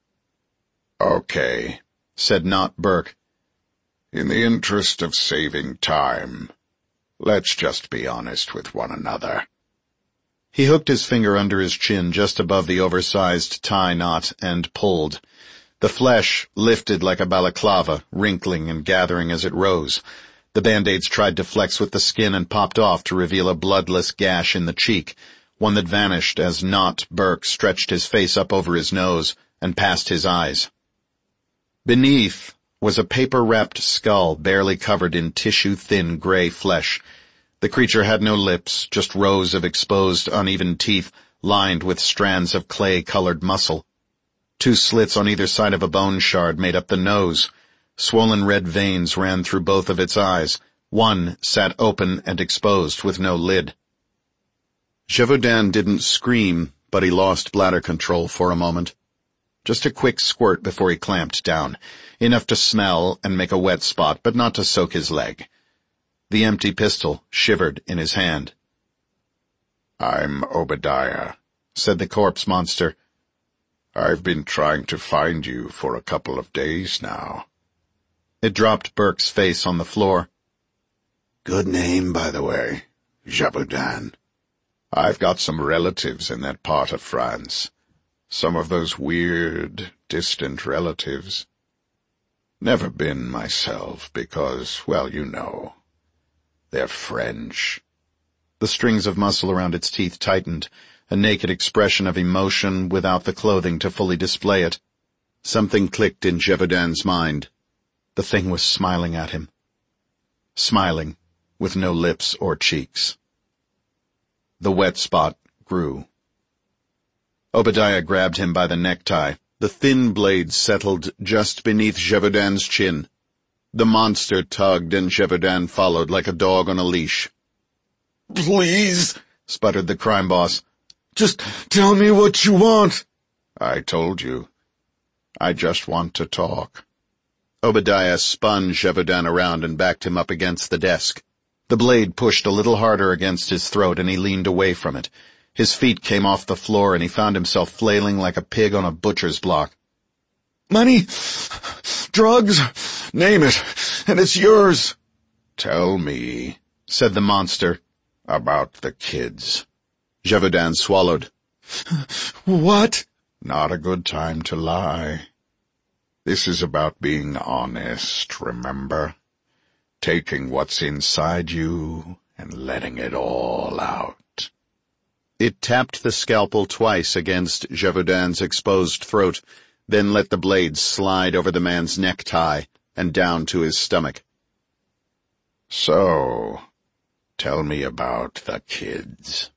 "Okay," said Not Burke. "In the interest of saving time, let's just be honest with one another." He hooked his finger under his chin just above the oversized tie knot and pulled. The flesh lifted like a balaclava, wrinkling and gathering as it rose. The Band-Aids tried to flex with the skin and popped off to reveal a bloodless gash in the cheek, one that vanished as Not Burke stretched his face up over his nose and past his eyes. Beneath was a paper-wrapped skull barely covered in tissue-thin gray flesh. The creature had no lips, just rows of exposed, uneven teeth lined with strands of clay-colored muscle. 2 slits on either side of a bone shard made up the nose. Swollen red veins ran through both of its eyes. One sat open and exposed with no lid. Gévaudan didn't scream, but he lost bladder control for a moment. Just a quick squirt before he clamped down, enough to smell and make a wet spot, but not to soak his leg. The empty pistol shivered in his hand. "I'm Obadiah," said the corpse monster. "I've been trying to find you for a couple of days now." It dropped Burke's face on the floor. "Good name, by the way, Gévaudan. I've got some relatives in that part of France. Some of those weird, distant relatives. Never been myself because, well, you know, they're French." The strings of muscle around its teeth tightened, a naked expression of emotion without the clothing to fully display it. Something clicked in Gévaudan's mind. The thing was smiling at him. Smiling, with no lips or cheeks. The wet spot grew. Obadiah grabbed him by the necktie. The thin blade settled just beneath Gévaudan's chin. The monster tugged and Gévaudan followed like a dog on a leash. "Please," sputtered the crime boss. "just tell me what you want." "I told you. I just want to talk." Obadiah spun Gévaudan around and backed him up against the desk. The blade pushed a little harder against his throat and he leaned away from it. His feet came off the floor and he found himself flailing like a pig on a butcher's block. "Money, drugs, name it, and it's yours." "Tell me," said the monster. "about the kids." Gévaudan swallowed. "What?" "Not a good time to lie. This is about being honest, remember? Taking what's inside you and letting it all out." It tapped the scalpel twice against Gévaudan's exposed throat, then let the blade slide over the man's necktie and down to his stomach. "So, tell me about the kids."